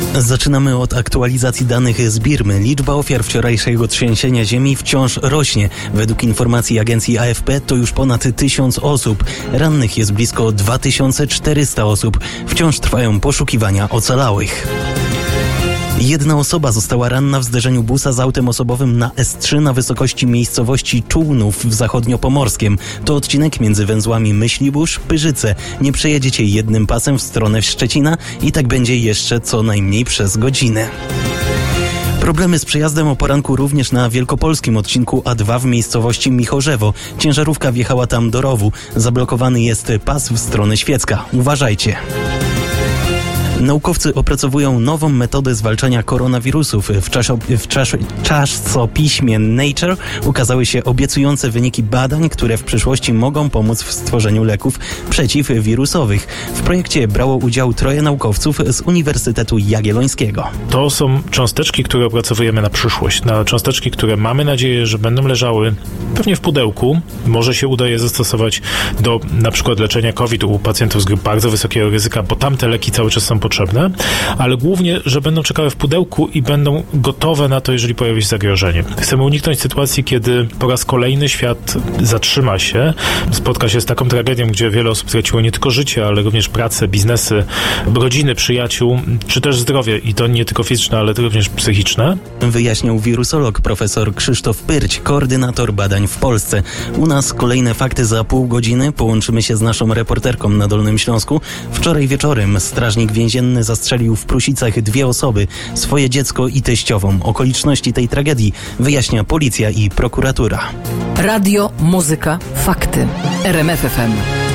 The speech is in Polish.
Zaczynamy od aktualizacji danych z Birmy. Liczba ofiar wczorajszego trzęsienia ziemi wciąż rośnie. Według informacji agencji AFP to już ponad 1000 osób. Rannych jest blisko 2400 osób. Wciąż trwają poszukiwania ocalałych. Jedna osoba została ranna w zderzeniu busa z autem osobowym na S3 na wysokości miejscowości Czółnów w Zachodniopomorskiem. To odcinek między węzłami Myślibórz-Pyrzyce. Nie przejedziecie jednym pasem w stronę Szczecina i tak będzie jeszcze co najmniej przez godzinę. Problemy z przejazdem o poranku również na wielkopolskim odcinku A2 w miejscowości Michorzewo. Ciężarówka wjechała tam do rowu. Zablokowany jest pas w stronę Świecka. Uważajcie. Naukowcy opracowują nową metodę zwalczania koronawirusów. W czasopiśmie Nature ukazały się obiecujące wyniki badań, które w przyszłości mogą pomóc w stworzeniu leków przeciwwirusowych. W projekcie brało udział 3 naukowców z Uniwersytetu Jagiellońskiego. To są cząsteczki, które opracowujemy na przyszłość. Na cząsteczki, które mamy nadzieję, że będą leżały pewnie w pudełku. Może się uda je zastosować do na przykład leczenia COVID u pacjentów z grup bardzo wysokiego ryzyka, bo tam te leki cały czas są potrzebne, ale głównie, że będą czekały w pudełku i będą gotowe na to, jeżeli pojawi się zagrożenie. Chcemy uniknąć sytuacji, kiedy po raz kolejny świat zatrzyma się, spotka się z taką tragedią, gdzie wiele osób straciło nie tylko życie, ale również pracę, biznesy, rodziny, przyjaciół, czy też zdrowie i to nie tylko fizyczne, ale również psychiczne. Wyjaśniał wirusolog profesor Krzysztof Pyrć, koordynator badań w Polsce. U nas kolejne fakty za pół godziny. Połączymy się z naszą reporterką na Dolnym Śląsku. Wczoraj wieczorem strażnik więzienny zastrzelił w Prusicach 2 osoby, swoje dziecko i teściową. Okoliczności tej tragedii wyjaśnia policja i prokuratura. Radio, muzyka, fakty. RMF FM.